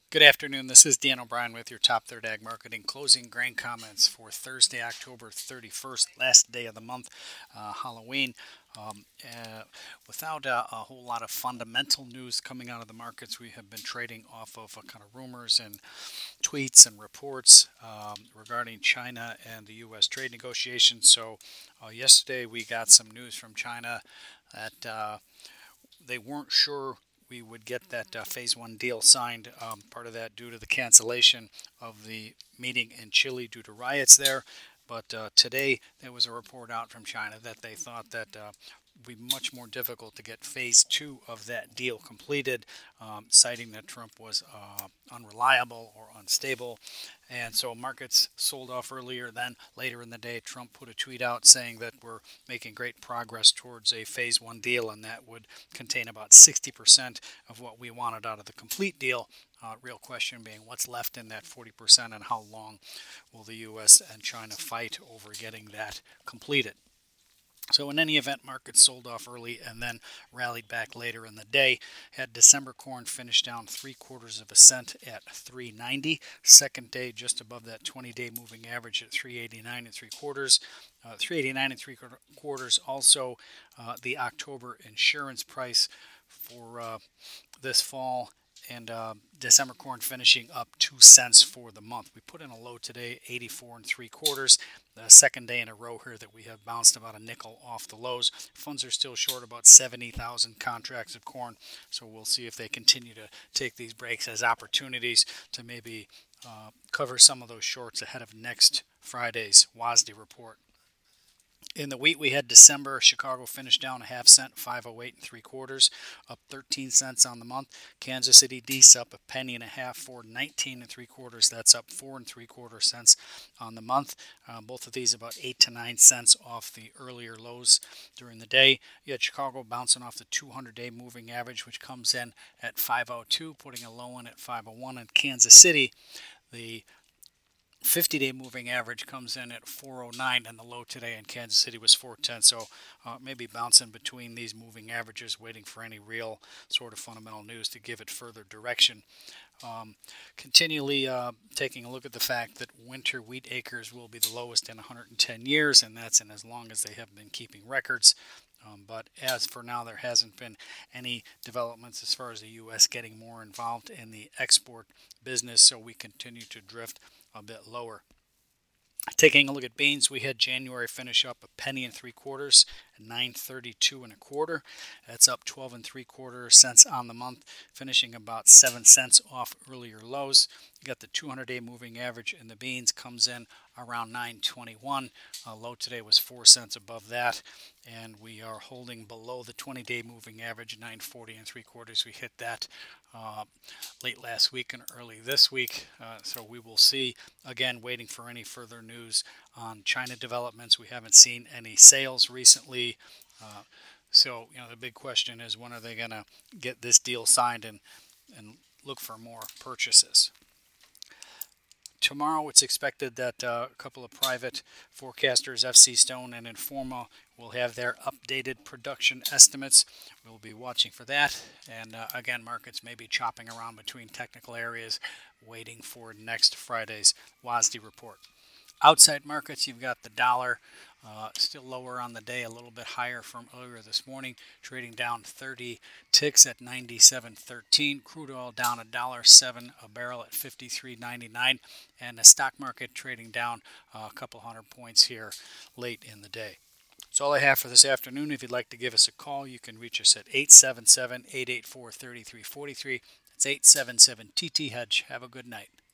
Good afternoon. This is Dan O'Brien with your Top Third Ag Marketing closing grain comments for Thursday, October 31st, last day of the month, Halloween. Um, uh, Without a whole lot of fundamental news coming out of the markets, we have been trading off of kind of rumors and tweets and reports regarding China and the U.S. trade negotiations. So, yesterday we got some news from China that they weren't sure we would get that phase one deal signed. Part of that due to the cancellation of the meeting in Chile due to riots there. But today there was a report out from China that they thought that would be much more difficult to get phase two of that deal completed, citing that Trump was unreliable or unstable. And so markets sold off earlier. Then later in the day, Trump put a tweet out saying that we're making great progress towards a phase one deal, and that would contain about 60% of what we wanted out of the complete deal. Real question being what's left in that 40% and how long will the U.S. and China fight over getting that completed. So in any event, markets sold off early and then rallied back later in the day. Had December corn finish down 3/4 of a cent at 3.90. Second day just above that 20-day moving average at 3.89 and 3/4. 3.89 and 3/4. Also, the October insurance price for this fall, and December corn finishing up 2 cents for the month. We put in a low today, 84 and 3/4. The second day in a row here that we have bounced about a nickel off the lows. Funds are still short about 70,000 contracts of corn, so we'll see if they continue to take these breaks as opportunities to maybe cover some of those shorts ahead of next Friday's WASDE report. In the wheat, we had December. Chicago finished down a half cent, 508 and 3/4, up 13 cents on the month. Kansas City D's up a penny and a half, for 19 and 3/4. That's up 4 3/4 cents on the month. Both of these about 8 to 9 cents off the earlier lows during the day. You had Chicago bouncing off the 200-day moving average, which comes in at 502, putting a low in at 501. And Kansas City, the 50-day moving average comes in at 409, and the low today in Kansas City was 410. So maybe bouncing between these moving averages, waiting for any real sort of fundamental news to give it further direction. Continually taking a look at the fact that winter wheat acres will be the lowest in 110 years, and that's in as long as they have been keeping records. But as for now, there hasn't been any developments as far as the U.S. getting more involved in the export business, so we continue to drift a bit lower. Taking a look at beans, we had January finish up a penny and 3/4 at 932 and a quarter. That's up 12 and 3/4 cents on the month, finishing about 7 cents off earlier lows. You got the 200-day moving average in the beans comes in around 921. Low today was 4 cents above that, and we are holding below the 20-day moving average, 940 and 3/4. We hit that late last week and early this week, so we will see. Again, waiting for any further news on China developments. We haven't seen any sales recently. So, the big question is when are they going to get this deal signed and look for more purchases? Tomorrow, it's expected that a couple of private forecasters, FC Stone and Informa, will have their updated production estimates. We'll be watching for that. And again, markets may be chopping around between technical areas, waiting for next Friday's WASDE report. Outside markets, you've got the dollar still lower on the day, a little bit higher from earlier this morning, trading down 30 ticks at 97.13. Crude oil down $1.07 a barrel at 53.99, and the stock market trading down a couple hundred points here late in the day. That's all I have for this afternoon. If you'd like to give us a call, you can reach us at 877-884-3343. That's 877-TT-HEDGE. Have a good night.